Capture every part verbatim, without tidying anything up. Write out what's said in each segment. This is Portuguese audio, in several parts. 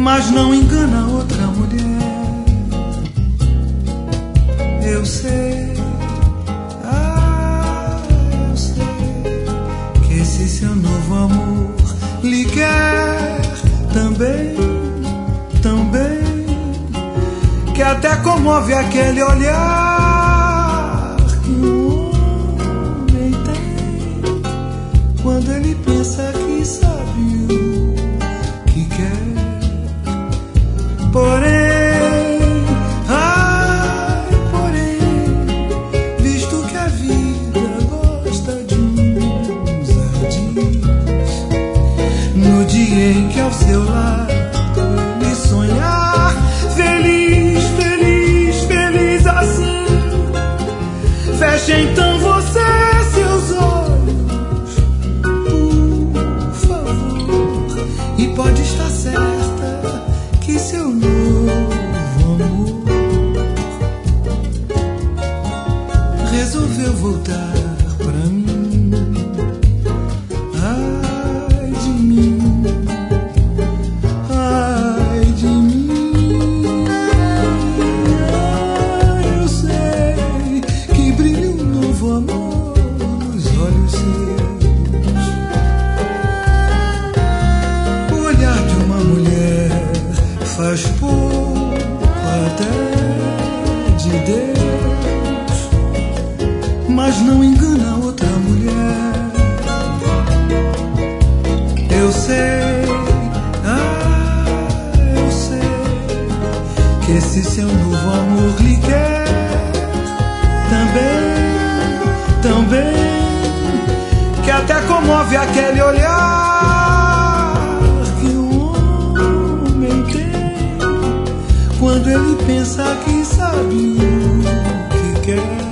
mas não engana outra mulher. Eu sei, ah, eu sei que esse seu novo amor lhe quer também, também, que até comove aquele olhar que um homem tem quando ele pensa que sabe o que quer. Porém, ai, porém, visto que a vida gosta de uns ardis, no dia em que ao seu lado ele sonhar feliz, feliz, feliz assim, feche então você seus olhos, por favor, e pode estar certa que seu novo amor resolveu voltar pra mim. Ai de mim, ai de mim. Ai, eu sei que brilha um novo amor nos olhos seus. O olhar de uma mulher faz pouco até de Deus, mas não engana outra mulher. Eu sei, ah, eu sei que esse seu novo amor lhe quer também, também, que até comove aquele olhar que um homem tem quando ele pensa que sabe o que quer.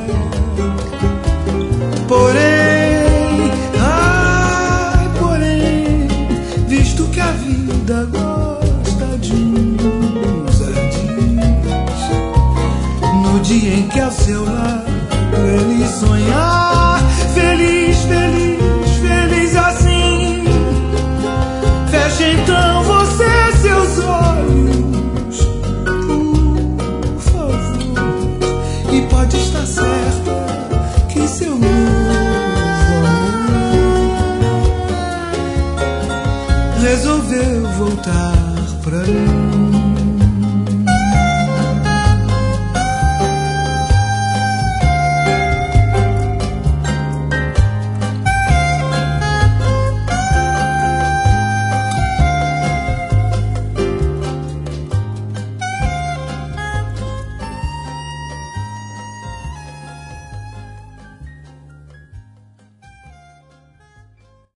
Porém, ai, porém, visto que a vida gosta de uns ardis, no dia em que ao seu lado ele sonhar feliz, feliz, feliz assim, feche então você seus olhos, por favor, e pode estar certa que seu novo amor resolveu voltar pra mim.